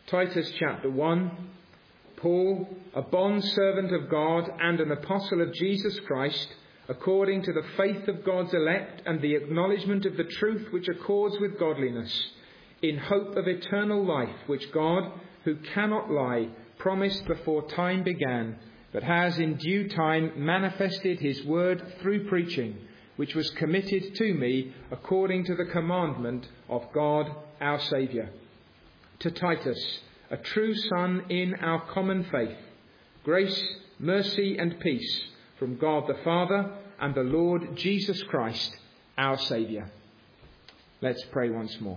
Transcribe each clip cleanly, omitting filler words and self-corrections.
Titus chapter 1. Paul, a bondservant of God and an apostle of Jesus Christ, according to the faith of God's elect and the acknowledgement of the truth which accords with godliness, in hope of eternal life, which God, who cannot lie, promised before time began, but has in due time manifested his word through preaching, which was committed to me according to the commandment of God our Saviour. To Titus, a true son in our common faith, grace, mercy and peace from God the Father and the Lord Jesus Christ, our Saviour. Let's pray once more.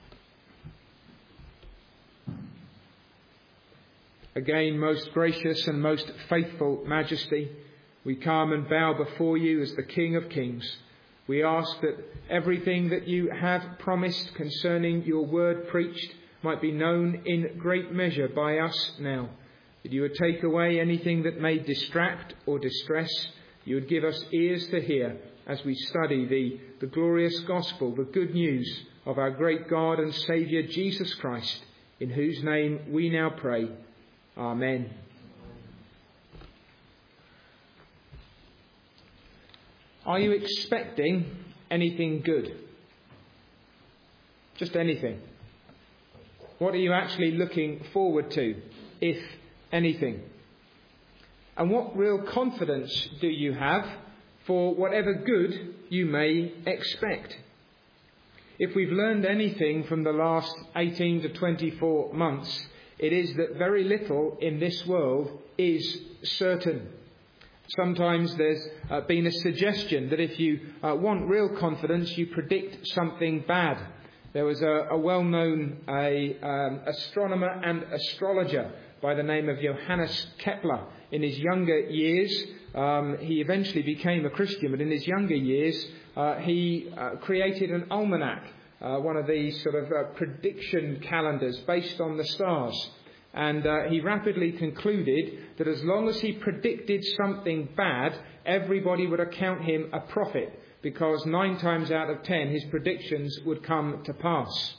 Again, most gracious and most faithful Majesty, we come and bow before you as the King of Kings. We ask that everything that you have promised concerning your word preached might be known in great measure by us now, that you would take away anything that may distract or distress. You would give us ears to hear as we study the glorious gospel, the good news of our great God and Saviour Jesus Christ, in whose name we now pray. Amen. Are you expecting anything good? Just anything. What are you actually looking forward to, if anything? And what real confidence do you have for whatever good you may expect? If we've learned anything from the last 18 to 24 months, it is that very little in this world is certain. Sometimes there's been a suggestion that if you want real confidence, you predict something bad. There was a well-known astronomer and astrologer by the name of Johannes Kepler. In his younger years, he eventually became a Christian, but in his younger years, he created an almanac, one of these sort of prediction calendars based on the stars. And he rapidly concluded that as long as he predicted something bad, everybody would account him a prophet, because 9 times out of 10 his predictions would come to pass.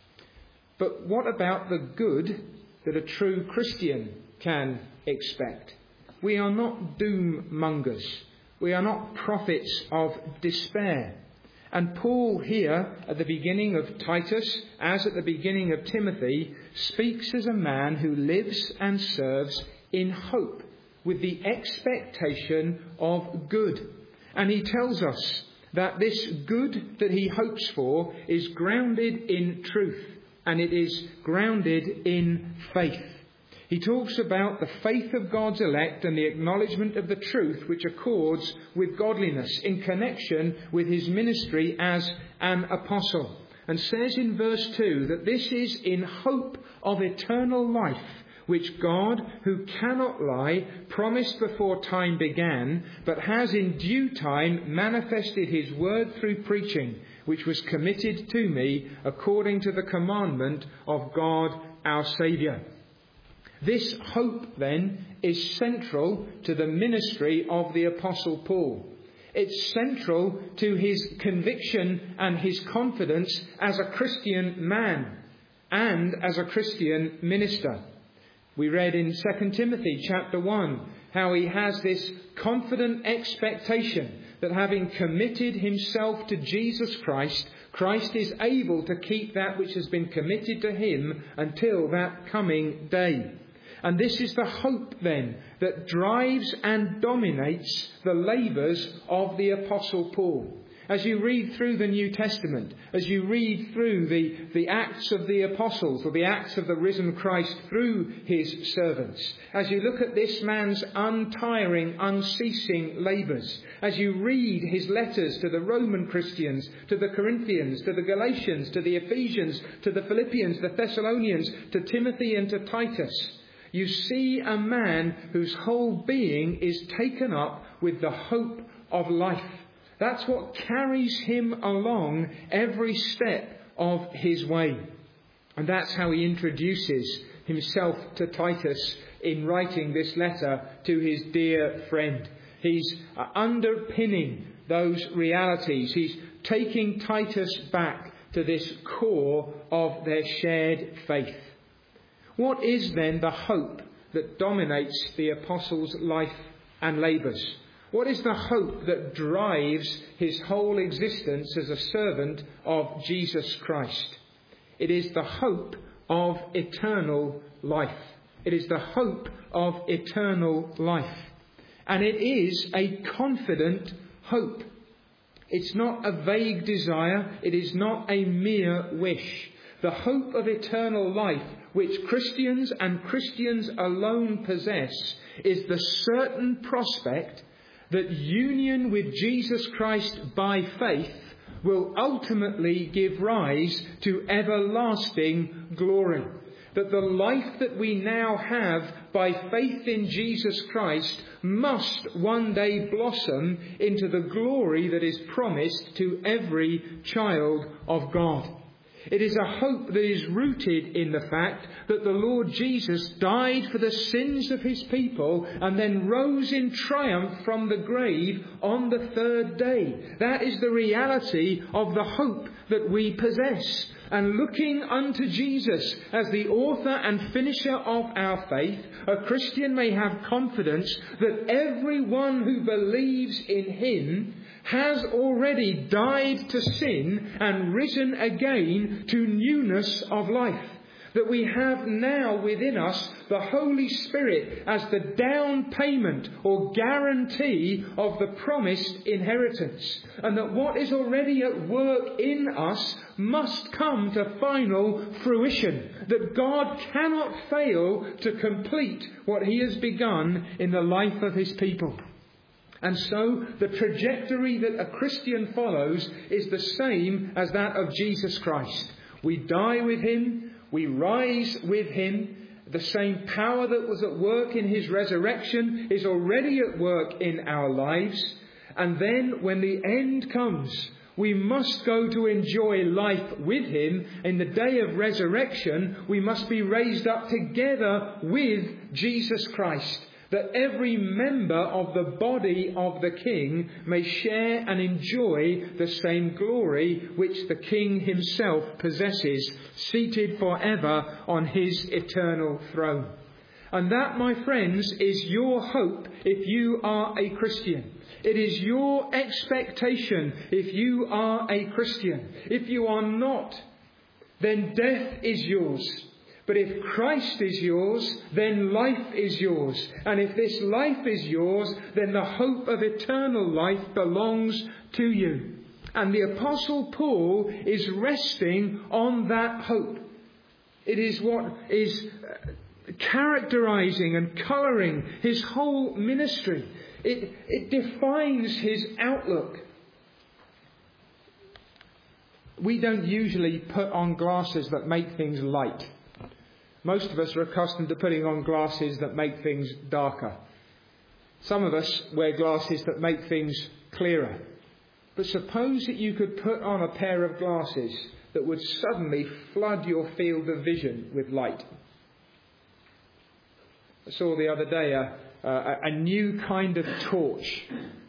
But what about the good that a true Christian can expect? We are not doom mongers. We are not prophets of despair. And Paul here at the beginning of Titus, as at the beginning of Timothy, speaks as a man who lives and serves in hope, with the expectation of good. And he tells us that this good that he hopes for is grounded in truth, and it is grounded in faith. He talks about the faith of God's elect and the acknowledgement of the truth which accords with godliness in connection with his ministry as an apostle. And says in verse 2 that this is in hope of eternal life, which God, who cannot lie, promised before time began, but has in due time manifested his word through preaching, which was committed to me according to the commandment of God our Saviour. This hope, then, is central to the ministry of the Apostle Paul. It's central to his conviction and his confidence as a Christian man and as a Christian minister. We read in 2 Timothy chapter 1 how he has this confident expectation that having committed himself to Jesus Christ, Christ is able to keep that which has been committed to him until that coming day. And this is the hope then that drives and dominates the labours of the Apostle Paul. As you read through the New Testament, as you read through the Acts of the Apostles, or the Acts of the risen Christ through his servants, as you look at this man's untiring, unceasing labours, as you read his letters to the Roman Christians, to the Corinthians, to the Galatians, to the Ephesians, to the Philippians, the Thessalonians, to Timothy and to Titus, you see a man whose whole being is taken up with the hope of life. That's what carries him along every step of his way. And that's how he introduces himself to Titus in writing this letter to his dear friend. He's underpinning those realities. He's taking Titus back to this core of their shared faith. What is then the hope that dominates the apostle's life and labours? What is the hope that drives his whole existence as a servant of Jesus Christ? It is the hope of eternal life. It is the hope of eternal life. And it is a confident hope. It's not a vague desire. It is not a mere wish. The hope of eternal life, which Christians and Christians alone possess, is the certain prospect that union with Jesus Christ by faith will ultimately give rise to everlasting glory. That the life that we now have by faith in Jesus Christ must one day blossom into the glory that is promised to every child of God. It is a hope that is rooted in the fact that the Lord Jesus died for the sins of his people and then rose in triumph from the grave on the third day. That is the reality of the hope that we possess. And looking unto Jesus as the author and finisher of our faith, a Christian may have confidence that everyone who believes in him has already died to sin and risen again to newness of life. That we have now within us the Holy Spirit as the down payment or guarantee of the promised inheritance. And that what is already at work in us must come to final fruition. That God cannot fail to complete what he has begun in the life of his people. And so the trajectory that a Christian follows is the same as that of Jesus Christ. We die with him, we rise with him. The same power that was at work in his resurrection is already at work in our lives. And then when the end comes, we must go to enjoy life with him. In the day of resurrection, we must be raised up together with Jesus Christ, that every member of the body of the King may share and enjoy the same glory which the King himself possesses, seated forever on his eternal throne. And that, my friends, is your hope if you are a Christian. It is your expectation if you are a Christian. If you are not, then death is yours. But if Christ is yours, then life is yours. And if this life is yours, then the hope of eternal life belongs to you. And the Apostle Paul is resting on that hope. It is what is characterizing and colouring his whole ministry. It defines his outlook. We don't usually put on glasses that make things light. Most of us are accustomed to putting on glasses that make things darker. Some of us wear glasses that make things clearer. But suppose that you could put on a pair of glasses that would suddenly flood your field of vision with light. I saw the other day a new kind of torch.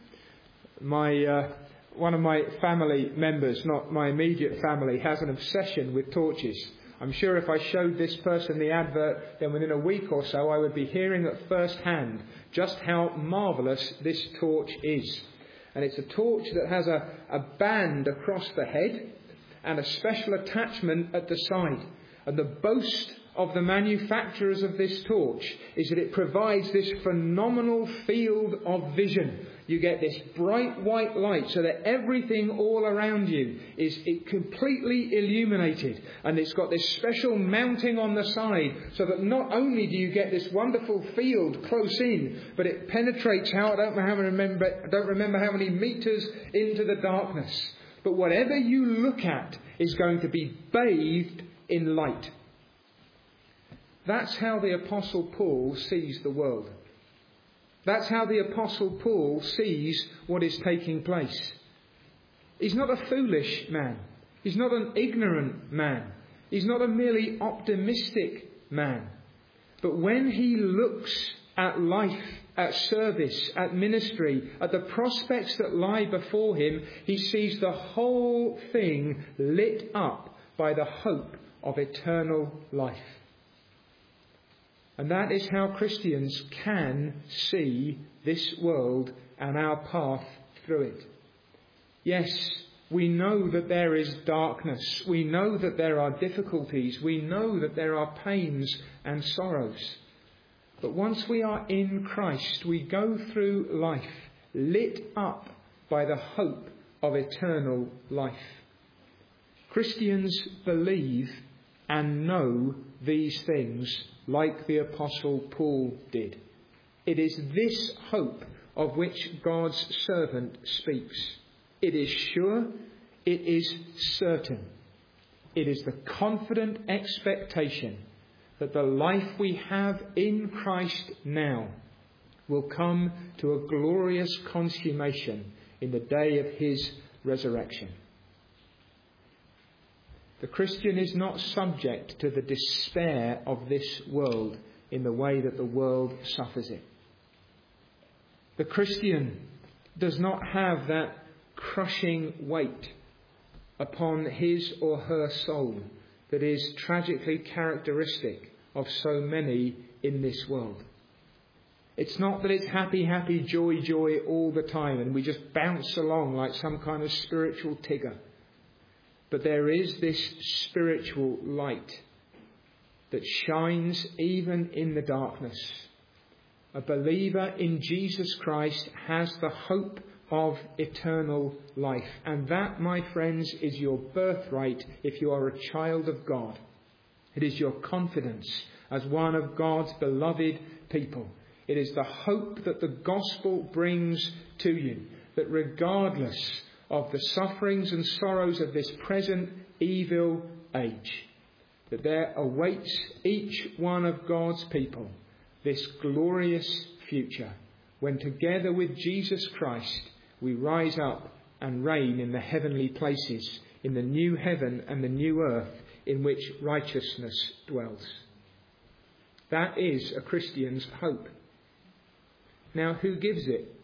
One of my family members, not my immediate family, has an obsession with torches. I'm sure if I showed this person the advert, then within a week or so I would be hearing at first hand just how marvellous this torch is. And it's a torch that has a band across the head and a special attachment at the side. And the boast of the manufacturers of this torch is that it provides this phenomenal field of vision. You get this bright white light so that everything all around you is completely illuminated. And it's got this special mounting on the side so that not only do you get this wonderful field close in, but it penetrates I don't remember how many meters into the darkness. But whatever you look at is going to be bathed in light. That's how the Apostle Paul sees the world. That's how the Apostle Paul sees what is taking place. He's not a foolish man. He's not an ignorant man. He's not a merely optimistic man. But when he looks at life, at service, at ministry, at the prospects that lie before him, he sees the whole thing lit up by the hope of eternal life. And that is how Christians can see this world and our path through it. Yes, we know that there is darkness. We know that there are difficulties. We know that there are pains and sorrows. But once we are in Christ, we go through life lit up by the hope of eternal life. Christians believe and know these things like the Apostle Paul did. It is this hope of which God's servant speaks. It is sure, it is certain. It is the confident expectation that the life we have in Christ now will come to a glorious consummation in the day of his resurrection. The Christian is not subject to the despair of this world in the way that the world suffers it. The Christian does not have that crushing weight upon his or her soul that is tragically characteristic of so many in this world. It's not that it's happy, happy, joy, joy all the time and we just bounce along like some kind of spiritual Tigger. But there is this spiritual light that shines even in the darkness. A believer in Jesus Christ has the hope of eternal life. And that, my friends, is your birthright if you are a child of God. It is your confidence as one of God's beloved people. It is the hope that the gospel brings to you, that regardless of the sufferings and sorrows of this present evil age, that there awaits each one of God's people this glorious future, when together with Jesus Christ we rise up and reign in the heavenly places, in the new heaven and the new earth in which righteousness dwells. That is a Christian's hope. Now, who gives it?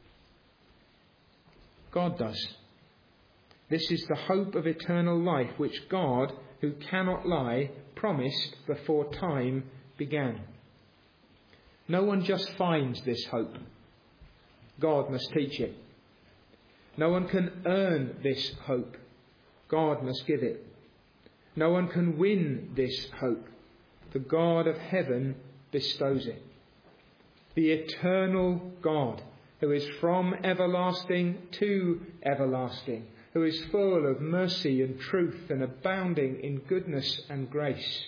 God does. This is the hope of eternal life which God, who cannot lie, promised before time began. No one just finds this hope. God must teach it. No one can earn this hope. God must give it. No one can win this hope. The God of heaven bestows it. The eternal God, who is from everlasting to everlasting, who is full of mercy and truth and abounding in goodness and grace.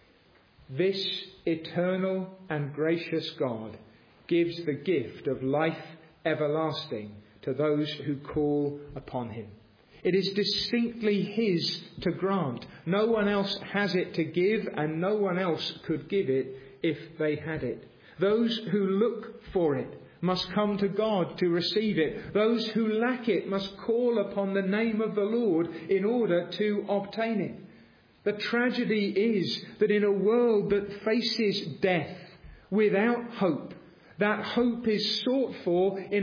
This eternal and gracious God gives the gift of life everlasting to those who call upon him. It is distinctly his to grant. No one else has it to give, and no one else could give it if they had it. Those who look for it must come to God to receive it. Those who lack it must call upon the name of the Lord in order to obtain it. The tragedy is that in a world that faces death without hope, that hope is sought for in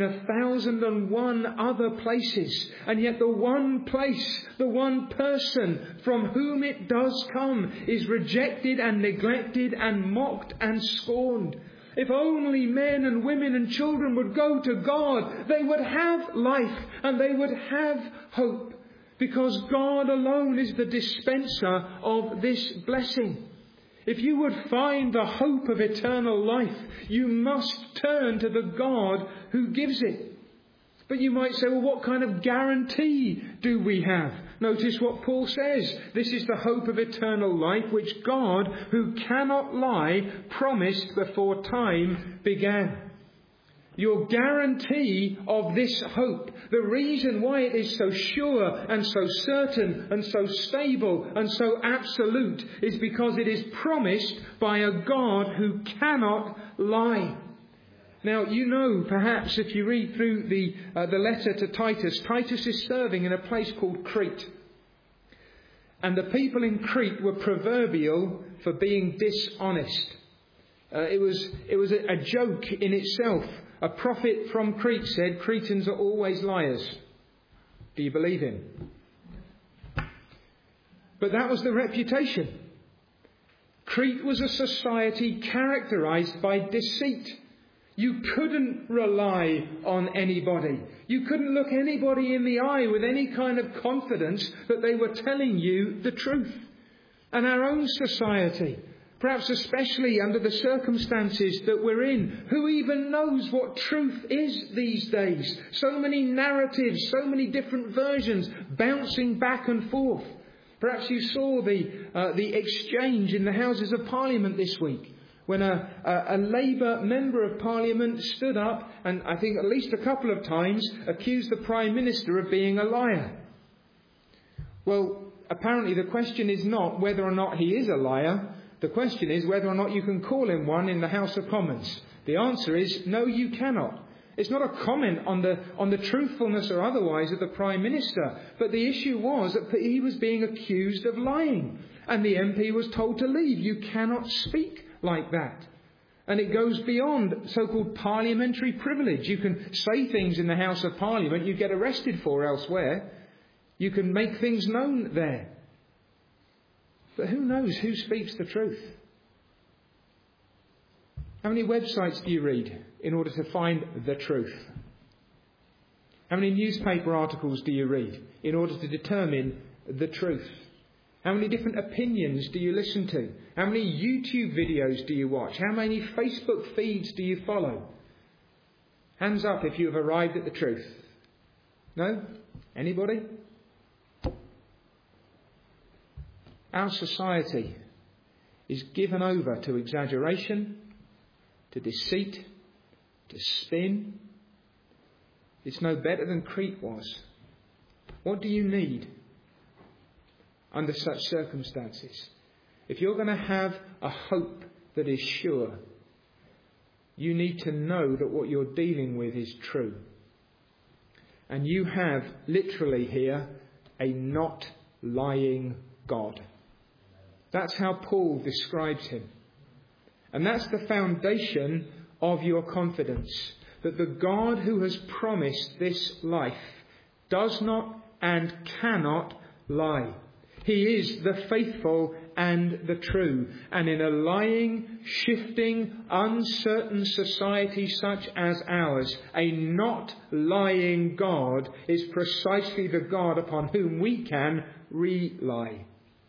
1,001 other places. And yet the one place, the one person from whom it does come is rejected and neglected and mocked and scorned. If only men and women and children would go to God, they would have life and they would have hope. Because God alone is the dispenser of this blessing. If you would find the hope of eternal life, you must turn to the God who gives it. But you might say, well, what kind of guarantee do we have? Notice what Paul says. This is the hope of eternal life which God, who cannot lie, promised before time began. Your guarantee of this hope, the reason why it is so sure and so certain and so stable and so absolute, is because it is promised by a God who cannot lie. Now, you know, perhaps if you read through the letter to Titus, Titus is serving in a place called Crete. And the people in Crete were proverbial for being dishonest. It was a joke in itself. A prophet from Crete said, Cretans are always liars. Do you believe him? But that was the reputation. Crete was a society characterized by deceit. You couldn't rely on anybody. You couldn't look anybody in the eye with any kind of confidence that they were telling you the truth. And our own society, perhaps especially under the circumstances that we're in, who even knows what truth is these days? So many narratives, so many different versions bouncing back and forth. Perhaps you saw the exchange in the Houses of Parliament this week, when a Labour member of Parliament stood up and I think at least a couple of times accused the Prime Minister of being a liar. Well, apparently the question is not whether or not he is a liar. The question is whether or not you can call him one in the House of Commons. The answer is no, you cannot. It's not a comment on the truthfulness or otherwise of the Prime Minister, but the issue was that he was being accused of lying, and the MP was told to leave. You cannot speak like that. And it goes beyond so-called parliamentary privilege. You can say things in the House of Parliament you get arrested for elsewhere. You can make things known there. But who knows who speaks the truth? How many websites do you read in order to find the truth? How many newspaper articles do you read in order to determine the truth? How many different opinions do you listen to? How many YouTube videos do you watch? How many Facebook feeds do you follow? Hands up if you have arrived at the truth. No? Anybody? Our society is given over to exaggeration, to deceit, to spin. It's no better than Crete was. What do you need under such circumstances? If you're going to have a hope that is sure, you need to know that what you're dealing with is true. And you have literally here a not lying God. That's how Paul describes him. And that's the foundation of your confidence, that the God who has promised this life does not and cannot lie. He is the faithful and the true. And in a lying, shifting, uncertain society such as ours, a not lying God is precisely the God upon whom we can rely.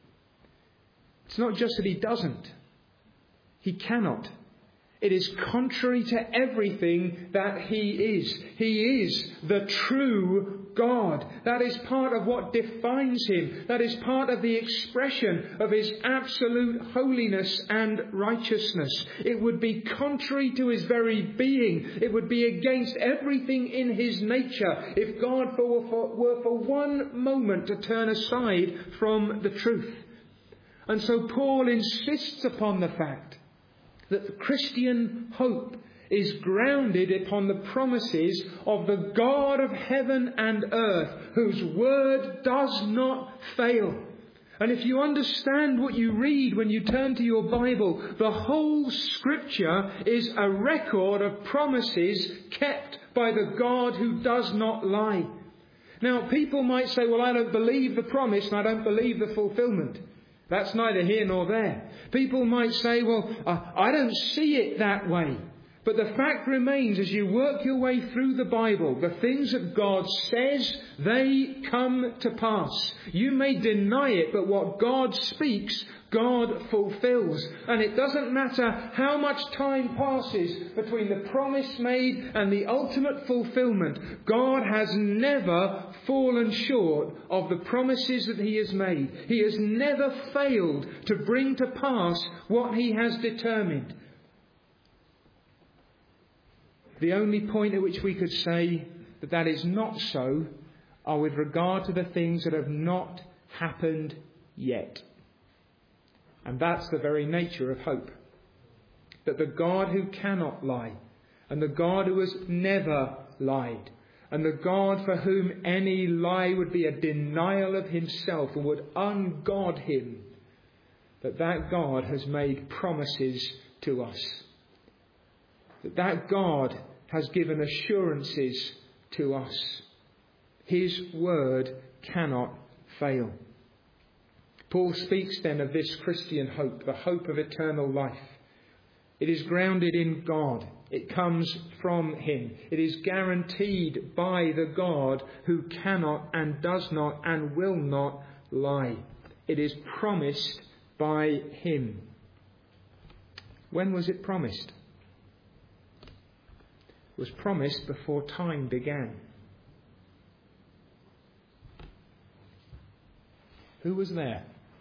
It's not just that he doesn't. He cannot. It is contrary to everything that he is. He is the true God. That is part of what defines him. That is part of the expression of his absolute holiness and righteousness. It would be contrary to his very being. It would be against everything in his nature if God were for one moment to turn aside from the truth. And so Paul insists upon the fact that the Christian hope is grounded upon the promises of the God of heaven and earth, whose word does not fail. And if you understand what you read when you turn to your Bible, the whole Scripture is a record of promises kept by the God who does not lie. Now, people might say, well, I don't believe the promise and I don't believe the fulfillment. That's neither here nor there. People might say, well, I don't see it that way. But the fact remains, as you work your way through the Bible, the things that God says, they come to pass. You may deny it, but what God speaks, God fulfills. And it doesn't matter how much time passes between the promise made and the ultimate fulfillment. God has never fallen short of the promises that he has made. He has never failed to bring to pass what he has determined. The only point at which we could say that that is not so are with regard to the things that have not happened yet. And that's the very nature of hope. That the God who cannot lie, and the God who has never lied, and the God for whom any lie would be a denial of himself and would ungod him, that God has made promises to us. That God has given assurances to us. His word cannot fail. Paul speaks then of this Christian hope, the hope of eternal life. It is grounded in God. It comes from Him. It is guaranteed by the God who cannot and does not and will not lie. It is promised by Him. When was it promised? It was promised before time began. Who was there?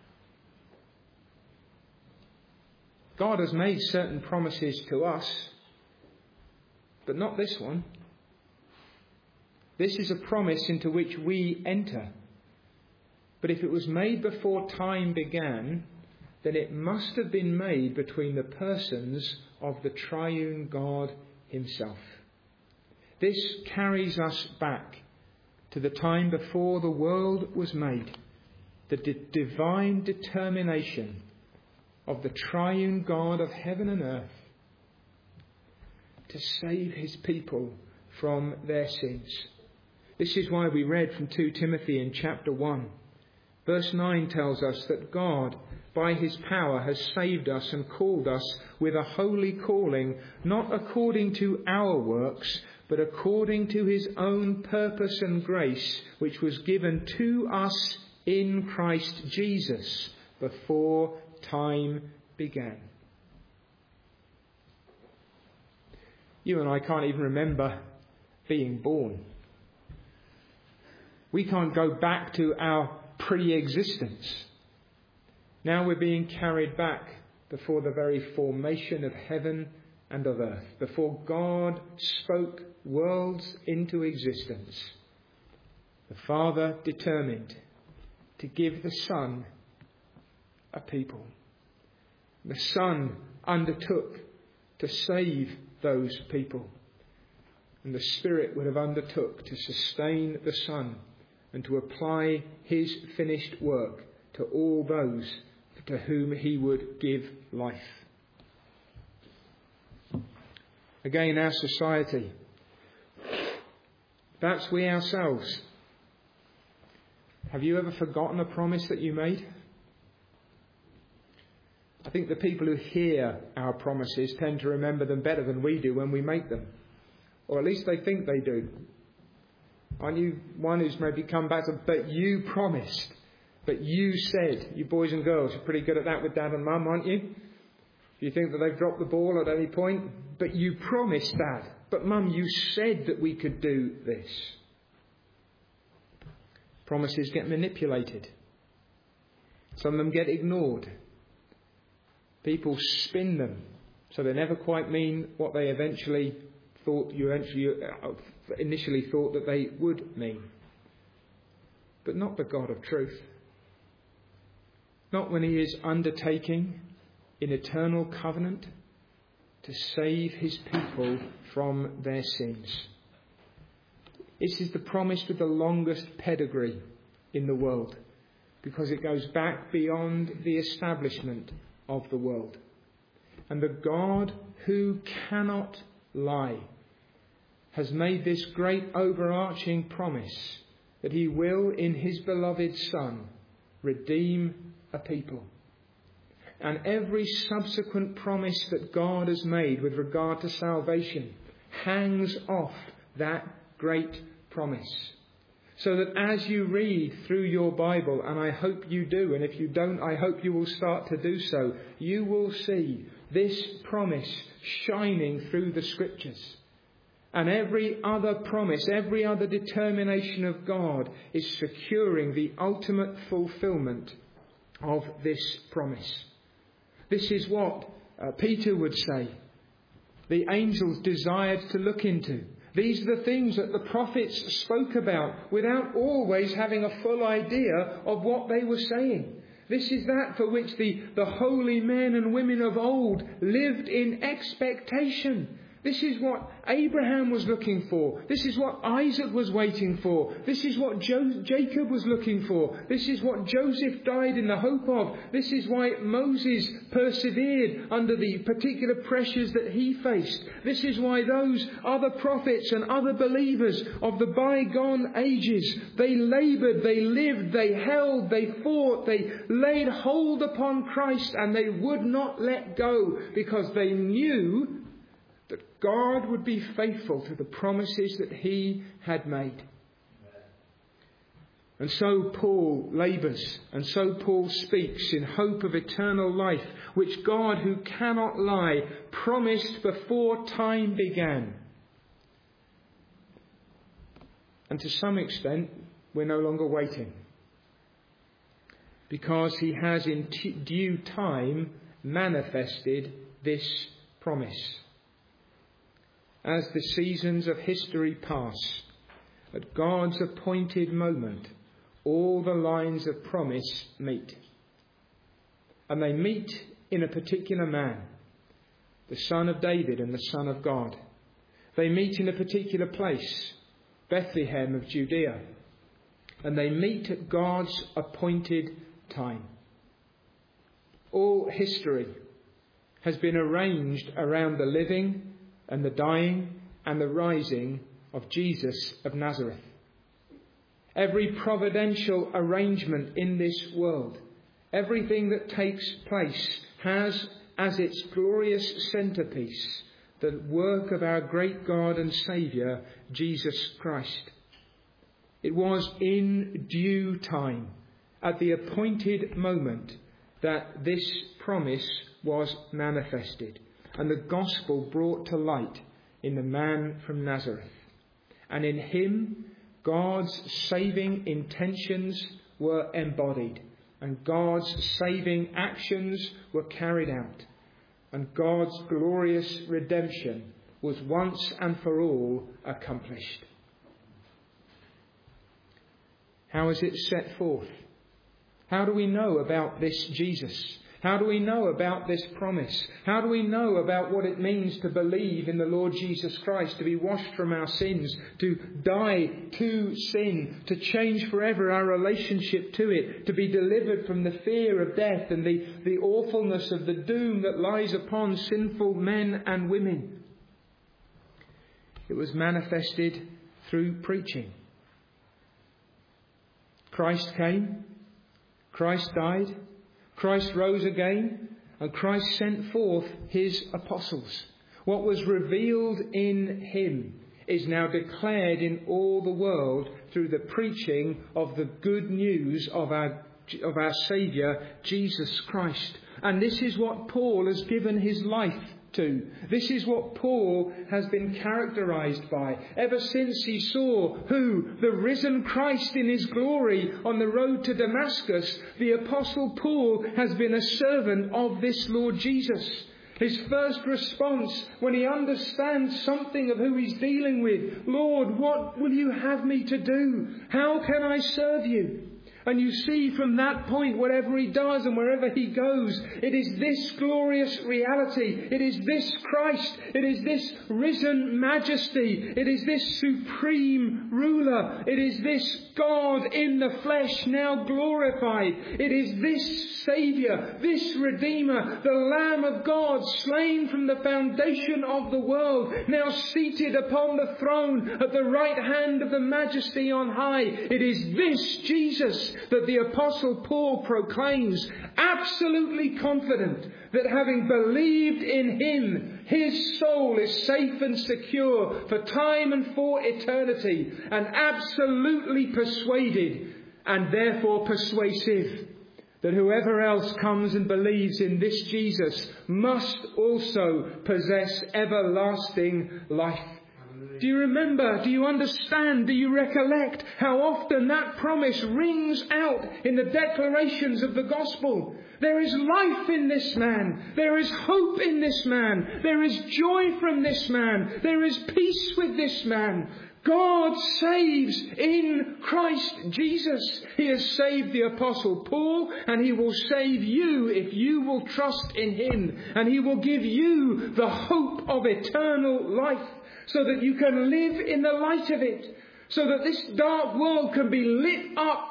God has made certain promises to us, but not this one. This is a promise into which we enter. But if it was made before time began, then it must have been made between the persons of the triune God Himself. This carries us back to the time before the world was made, the divine determination of the triune God of heaven and earth to save His people from their sins. This is why we read from 2 Timothy in chapter 1. Verse 9 tells us that God, by His power, has saved us and called us with a holy calling, not according to our works, but according to His own purpose and grace, which was given to us in Christ Jesus before time began. You and I can't even remember being born. We can't go back to our pre-existence. Now we're being carried back before the very formation of heaven and of earth, before God spoke worlds into existence. The Father determined to give the Son a people. The Son undertook to save those people. And the Spirit would have undertook to sustain the Son and to apply His finished work to all those to whom He would give life. Again, our society. That's we ourselves. Have you ever forgotten a promise that you made? I think the people who hear our promises tend to remember them better than we do when we make them. Or at least they think they do. Aren't you one who's maybe come back to, but you promised, but you said. You boys and girls are pretty good at that with Dad and Mum, aren't you? You think that they've dropped the ball at any point, but you promised, Dad. But Mum, you said that we could do this. Promises get manipulated. Some of them get ignored. People spin them so they never quite mean what they initially thought that they would mean. But not the God of truth. Not when He is undertaking in eternal covenant to save His people from their sins. This is the promise with the longest pedigree in the world, because it goes back beyond the establishment of the world. And the God who cannot lie has made this great overarching promise that He will, in His beloved Son, redeem a people. And every subsequent promise that God has made with regard to salvation hangs off that great promise. So that as you read through your Bible, and I hope you do, and if you don't, I hope you will start to do so, you will see this promise shining through the Scriptures. And every other promise, every other determination of God is securing the ultimate fulfillment of this promise. This is what Peter would say the angels desired to look into. These are the things that the prophets spoke about without always having a full idea of what they were saying. This is that for which the holy men and women of old lived in expectation. This is what Abraham was looking for. This is what Isaac was waiting for. This is what Jacob was looking for. This is what Joseph died in the hope of. This is why Moses persevered under the particular pressures that he faced. This is why those other prophets and other believers of the bygone ages, they laboured, they lived, they held, they fought, they laid hold upon Christ, and they would not let go, because they knew that God would be faithful to the promises that he had made. And so Paul labours, and so Paul speaks in hope of eternal life, which God, who cannot lie, promised before time began. And to some extent, we're no longer waiting, because he has in due time manifested this promise. As the seasons of history pass, at God's appointed moment, all the lines of promise meet. And they meet in a particular man, the Son of David and the Son of God. They meet in a particular place, Bethlehem of Judea. And they meet at God's appointed time. All history has been arranged around the living and the dying and the rising of Jesus of Nazareth. Every providential arrangement in this world, everything that takes place, has as its glorious centrepiece the work of our great God and Saviour, Jesus Christ. It was in due time, at the appointed moment, that this promise was manifested, and the gospel brought to light in the man from Nazareth. And in him, God's saving intentions were embodied, and God's saving actions were carried out, and God's glorious redemption was once and for all accomplished. How is it set forth? How do we know about this Jesus? How do we know about this promise? How do we know about what it means to believe in the Lord Jesus Christ, to be washed from our sins, to die to sin, to change forever our relationship to it, to be delivered from the fear of death and the awfulness of the doom that lies upon sinful men and women? It was manifested through preaching. Christ came, Christ died, Christ rose again, and Christ sent forth his apostles. What was revealed in him is now declared in all the world through the preaching of the good news of our Saviour, Jesus Christ. And this is what Paul has given his life to. This is what Paul has been characterised by ever since he saw the risen Christ in his glory on the road to Damascus. The Apostle Paul has been a servant of this Lord Jesus. His first response when he understands something of who he's dealing with: Lord, what will you have me to do? How can I serve you? And you see from that point, whatever he does and wherever he goes, it is this glorious reality. It is this Christ. It is this risen majesty. It is this supreme ruler. It is this God in the flesh now glorified. It is this Saviour, this Redeemer, the Lamb of God, slain from the foundation of the world, now seated upon the throne at the right hand of the Majesty on high. It is this Jesus that the Apostle Paul proclaims, absolutely confident that having believed in him, his soul is safe and secure for time and for eternity, and absolutely persuaded and therefore persuasive that whoever else comes and believes in this Jesus must also possess everlasting life. Do you remember? Do you understand? Do you recollect how often that promise rings out in the declarations of the gospel? There is life in this man. There is hope in this man. There is joy from this man. There is peace with this man. God saves in Christ Jesus. He has saved the Apostle Paul, and He will save you if you will trust in Him. And He will give you the hope of eternal life so that you can live in the light of it, so that this dark world can be lit up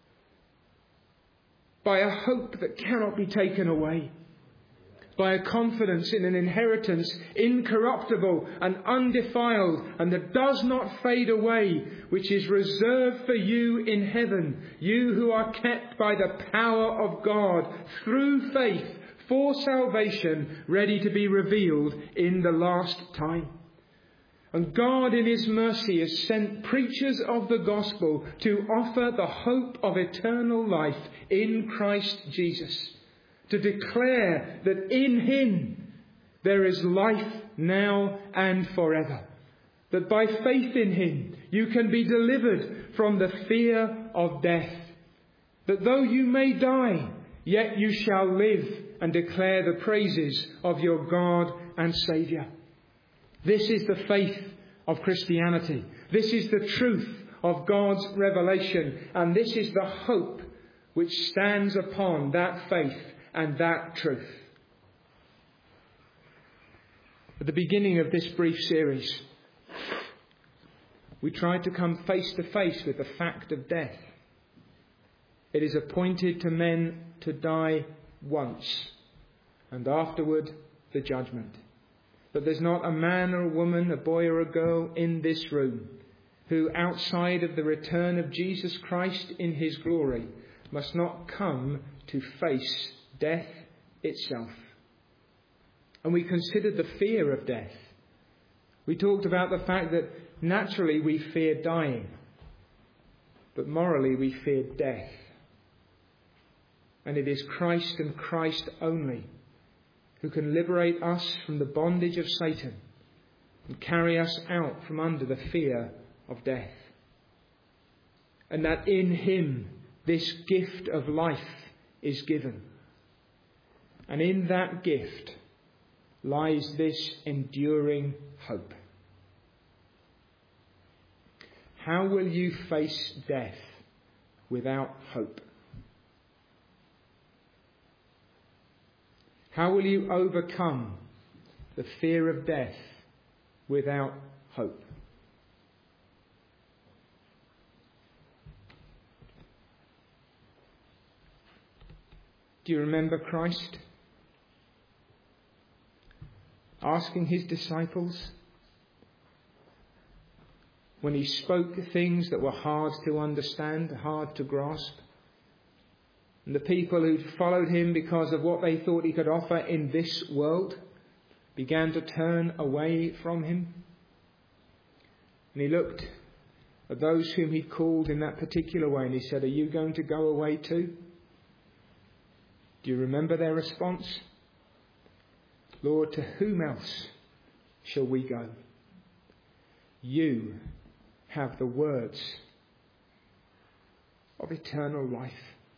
by a hope that cannot be taken away, by a confidence in an inheritance incorruptible and undefiled and that does not fade away, which is reserved for you in heaven, you who are kept by the power of God through faith for salvation, ready to be revealed in the last time. And God in His mercy has sent preachers of the gospel to offer the hope of eternal life in Christ Jesus, to declare that in Him there is life now and forever, that by faith in Him you can be delivered from the fear of death, that though you may die, yet you shall live and declare the praises of your God and Saviour. This is the faith of Christianity. This is the truth of God's revelation. And this is the hope which stands upon that faith and that truth. At the beginning of this brief series, we tried to come face to face with the fact of death. It is appointed to men to die once, and afterward the judgment. But there's not a man or a woman, a boy or a girl in this room who, outside of the return of Jesus Christ in His glory, must not come to face death itself. And we considered the fear of death. We talked about the fact that naturally we fear dying, but morally we fear death. And it is Christ and Christ only who can liberate us from the bondage of Satan and carry us out from under the fear of death. And that in Him this gift of life is given. And in that gift lies this enduring hope. How will you face death without hope? How will you overcome the fear of death without hope? Do you remember Christ asking His disciples when He spoke things that were hard to understand, hard to grasp? And the people who followed Him because of what they thought He could offer in this world began to turn away from Him. And He looked at those whom He called in that particular way and He said, "Are you going to go away too?" Do you remember their response? "Lord, to whom else shall we go? You have the words of eternal life."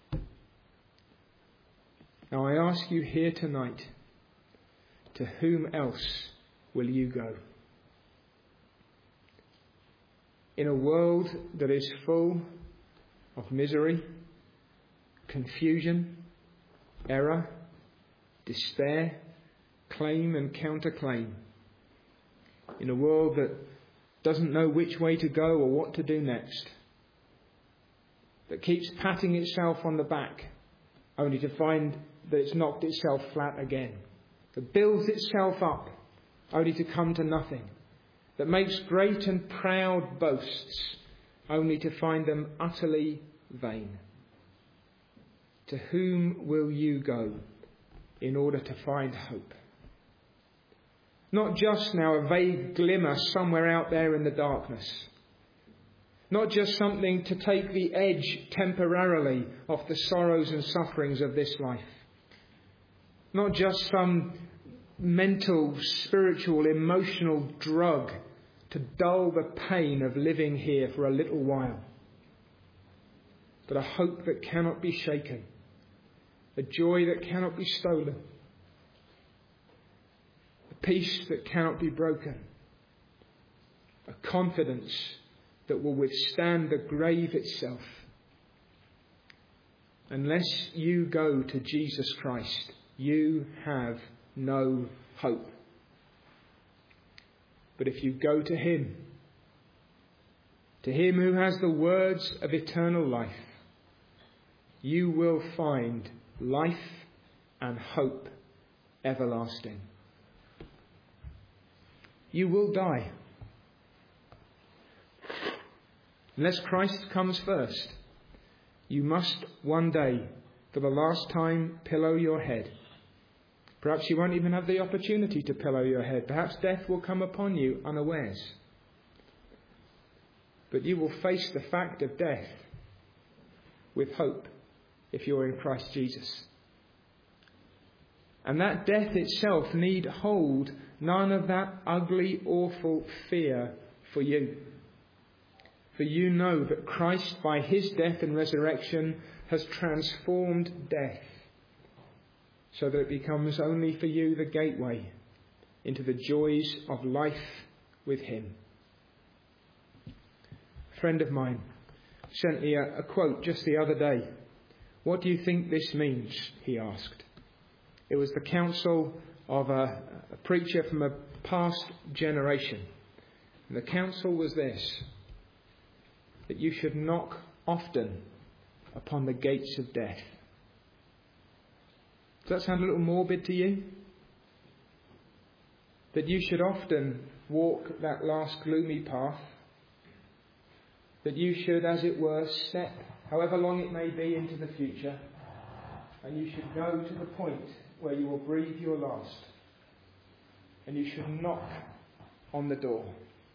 Now I ask you here tonight, to whom else will you go? In a world that is full of misery, confusion, error, despair, claim and counterclaim. In a world that doesn't know which way to go or what to do next. That keeps patting itself on the back only to find that it's knocked itself flat again. That builds itself up only to come to nothing. That makes great and proud boasts only to find them utterly vain. To whom will you go in order to find hope? Not just now a vague glimmer somewhere out there in the darkness. Not just something to take the edge temporarily off the sorrows and sufferings of this life. Not just some mental, spiritual, emotional drug to dull the pain of living here for a little while. But a hope that cannot be shaken. A joy that cannot be stolen. A peace that cannot be broken. A confidence that will withstand the grave itself. Unless you go to Jesus Christ, you have no hope. But if you go to Him who has the words of eternal life, you will find life and hope everlasting. You will die. Unless Christ comes first, you must one day, for the last time, pillow your head. Perhaps you won't even have the opportunity to pillow your head. Perhaps death will come upon you unawares. But you will face the fact of death with hope if you're in Christ Jesus. And that death itself need hold none of that ugly, awful fear for you. For you know that Christ, by His death and resurrection, has transformed death, so that it becomes only for you the gateway into the joys of life with Him. A friend of mine sent me a quote just the other day. "What do you think this means?" he asked. It was the counsel of a preacher from a past generation. And the counsel was this: that you should knock often upon the gates of death. Does that sound a little morbid to you? That you should often walk that last gloomy path. That you should, as it were, step, however long it may be, into the future. And you should go to the point where you will breathe your last. And you should knock on the door.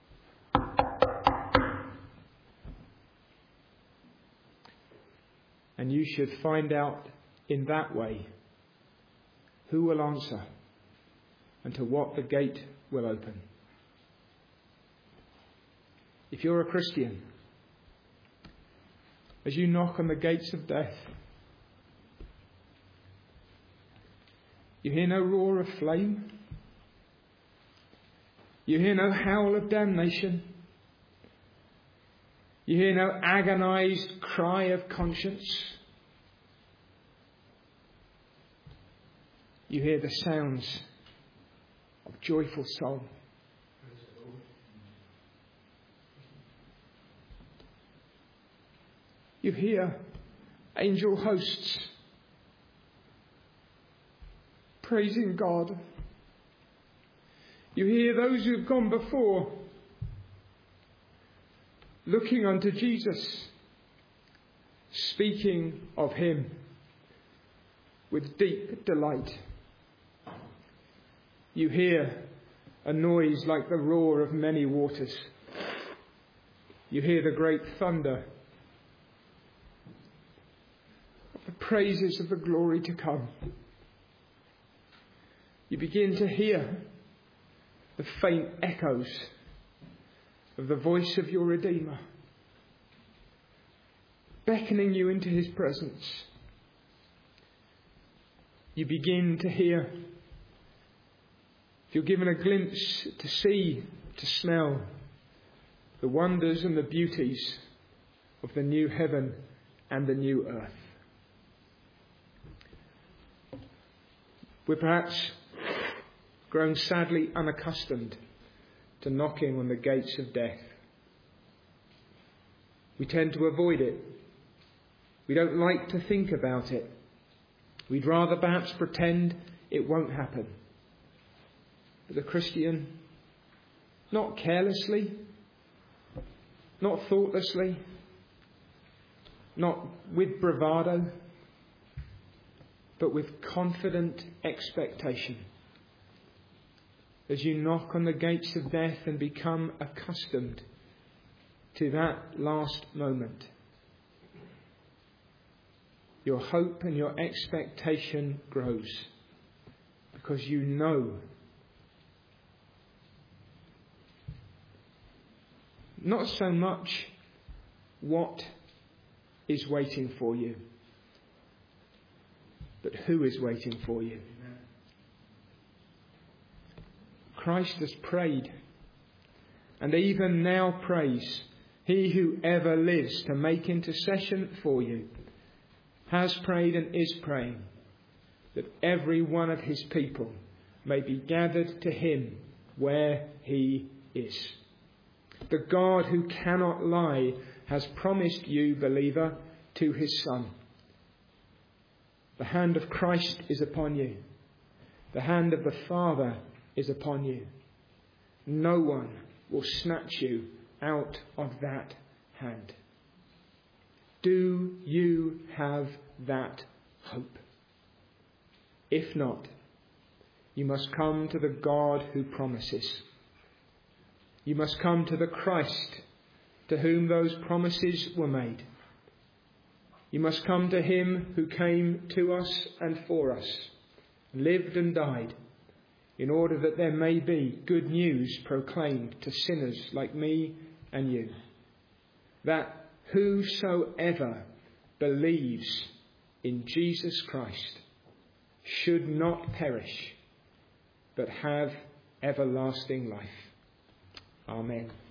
And you should find out in that way who will answer and to what the gate will open. If you're a Christian, as you knock on the gates of death, you hear no roar of flame, you hear no howl of damnation, you hear no agonized cry of conscience. You hear the sounds of joyful song. You hear angel hosts praising God. You hear those who've gone before looking unto Jesus, speaking of Him with deep delight. You hear a noise like the roar of many waters. You hear the great thunder of the praises of the glory to come. You begin to hear the faint echoes of the voice of your Redeemer, beckoning you into His presence. You begin to hear, if you're given a glimpse, to see, to smell the wonders and the beauties of the new heaven and the new earth. We're perhaps grown sadly unaccustomed to knocking on the gates of death. We tend to avoid it. We don't like to think about it. We'd rather perhaps pretend it won't happen. But the Christian, not carelessly, not thoughtlessly, not with bravado, but with confident expectation, as you knock on the gates of death and become accustomed to that last moment, your hope and your expectation grows, because you know not so much what is waiting for you, but who is waiting for you. Christ has prayed, and even now prays, he who ever lives to make intercession for you, has prayed and is praying that every one of his people may be gathered to him where he is. The God who cannot lie has promised you, believer, to his Son. The hand of Christ is upon you. The hand of the Father is upon you. No one will snatch you out of that hand. Do you have that hope? If not, you must come to the God who promises. You must come to the Christ to whom those promises were made. You must come to him who came to us and for us, lived and died, in order that there may be good news proclaimed to sinners like me and you, that whosoever believes in Jesus Christ should not perish, but have everlasting life. Amen.